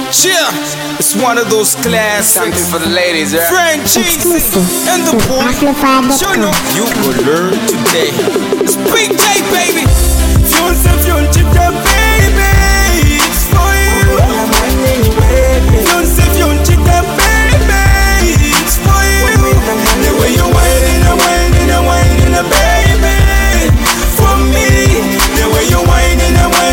Yeah, it's one of those classics. Something for the ladies, right? Frenchies and the boy. You know you will learn today. It's Big J, baby. Fuel chip that baby. It's for you. Fuel chip that baby. It's for you. The way you're whining, baby. For me, the way you're whining,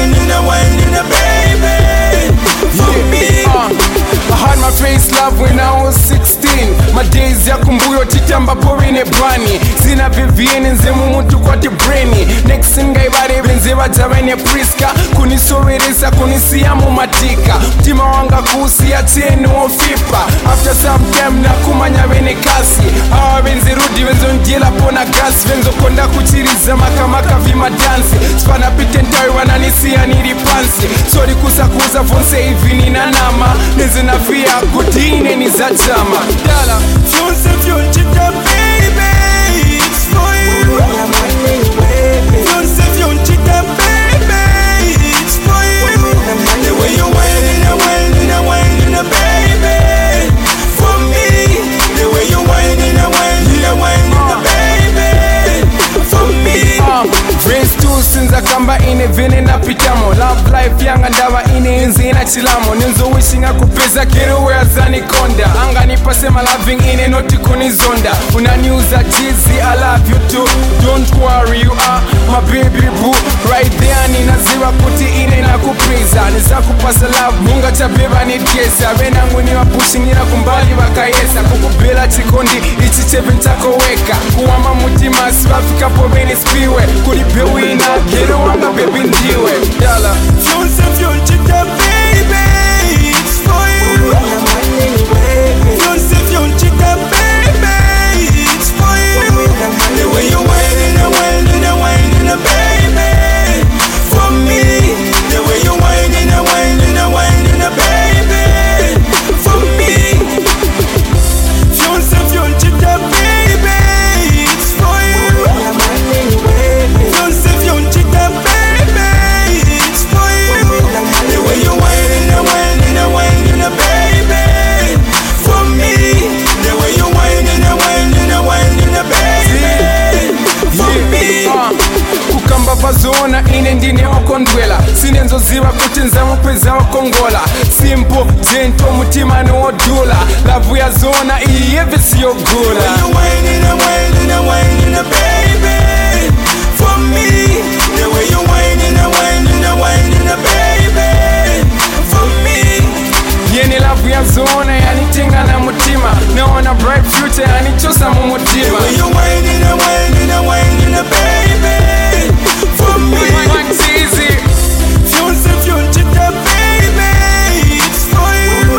baby. For me. I had my face love when I was 16. My days ya kumbuyo titamba porine bani. Zina vivieni nzemu mutu kwa brainy. Next ngai bari benziba jabene priska. Kunisowereza kunisia mumatika. Tima wanga kusia tenu ofipa. After some time na kumanya bene kasi. Hawa benzi rudi benzo njela pona gas. Benzo konda kuchiriza makamaka vima dansi. Spana pitentawi wananisia niripansi. Sorry kusakuza fonse hivi nina nama. Nizina fia kutine ni za jama. Dala Fuel chip that baby. It's for you. Fuel chip that baby. It's for you. The way you're whining, baby. For me, the way you're whining, baby. For me. Race two sinza kamba ine vene na pitamo. Love life yanga ndawa ine inzi ina chilamo. Nenzo wishinga kupeza kero wea zani konda. Anga nipasema loving ine noti kunizonda. Unaniuza jizi, I love you too. Don't worry, you are my baby boo. Right there ninaziwa kuti ine na kupriza. Nisa kupasa love, munga chabeba nitkesa. Wenangu ni wapushi nina kumbali wakayesa. Kukubila chikondi, ichi chebe nchako weka. Kuwama mutima, siwafika pobeni spiwe. Kulipewina, kero wanga baby ndiwe. Dala Fuel chip that baby. It's for you. Fuel chip that baby. It's for you. The way you're whining, baby. For me, the way you're whining, baby. For me, fuel chip that baby. It's for you. Fuel chip that baby. It's for you. The way you're whining, baby. For me, the way you're whining, baby. For me. Kukamba vazona ine ndine okondwela. Sinenzo ziwa kutinza mpeza wakongola. Simple, gentle, mutima no odula. Lavu ya zona iye siyo gula. You're whining, baby. For me, the way you're whining, baby. For me, Yeni lavu ya zona yanitinga na mutima. Naona bright future yanichosa mu mutima. the way you're whining, baby. For me, What's easy? fuel chip that baby. It's for you.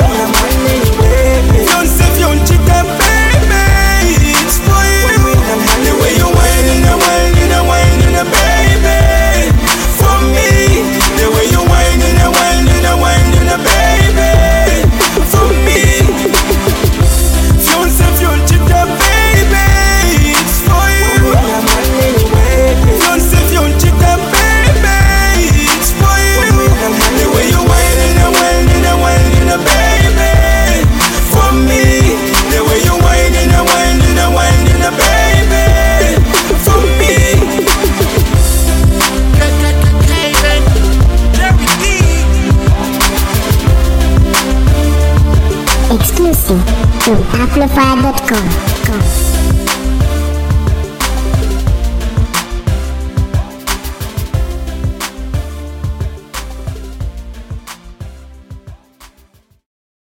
Fuel chip that baby. It's for you. The way you're whining, baby. For me, the way you're whining, baby. For me, fuel chip that baby. It's for you. Fuel chip that baby. It's for you. The way you're whining, baby. For me, the way you're whining, baby. For me. Exclusive to Amplifier.com.